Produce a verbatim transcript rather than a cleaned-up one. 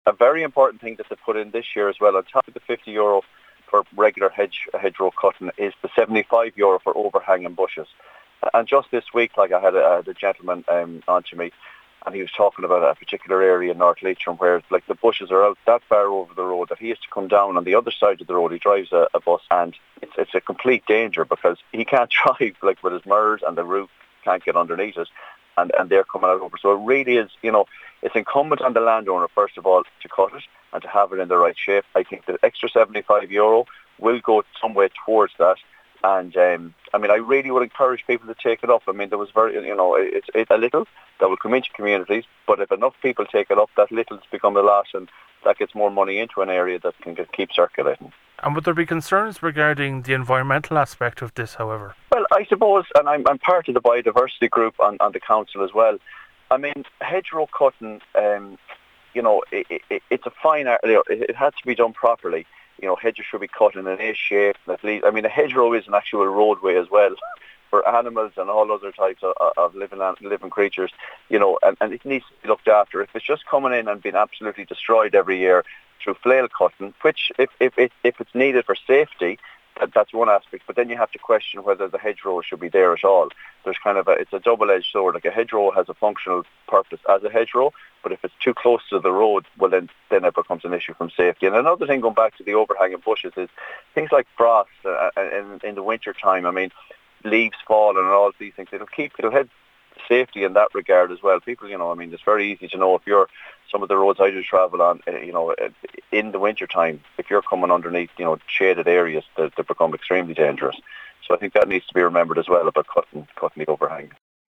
A very important thing that they put in this year as well, on top of the fifty euro for regular hedge hedgerow cutting, is the seventy-five euro for overhanging bushes. And just this week, like I had a, the gentleman um, on to me, and he was talking about a particular area in North Leitrim where like the bushes are out that far over the road that he has to come down on the other side of the road. He drives a, a bus, and it's, it's a complete danger because he can't drive like with his mirrors, and the roof can't get underneath it, and, and they're coming out over. So it really is, you know, it's incumbent on the landowner, first of all, to cut it and to have it in the right shape. I think the extra seventy-five euro will go some way towards that. And, um, I mean, I really would encourage people to take it up. I mean, there was very, you know, it's, it's a little that will come into communities, but if enough people take it up, that little's become a lot, and that gets more money into an area that can get, keep circulating. And would there be concerns regarding the environmental aspect of this, however? Well, I suppose, and I'm, I'm part of the biodiversity group on, on the council as well. I mean, hedgerow cutting, um, you know, it, it, it's a fine art. You know, it, it has to be done properly. You know, hedges should be cut in an A shape. At least, I mean, a hedgerow is an actual roadway as well for animals and all other types of, of living living creatures. You know, and, and it needs to be looked after. If it's just coming in and being absolutely destroyed every year through flail cutting, which if if if, if it's needed for safety, that, that's one aspect. But then you have to question whether the hedgerow should be there at all. There's kind of a it's a double-edged sword. Like a hedgerow has a functional purpose as a hedgerow, but if it's too close to the road, well then then it becomes an issue from safety. And another thing, going back to the overhanging bushes, is things like frost uh, in, in the winter time. I mean, leaves falling and all these things. It'll keep it'll head safety in that regard as well. People, you know, I mean, it's very easy to know if you're some of the roads I do travel on, uh, you know, uh, in the winter time, if you're coming underneath, you know, shaded areas, they, they become extremely dangerous. So I think that needs to be remembered as well about cutting cutting the overhang.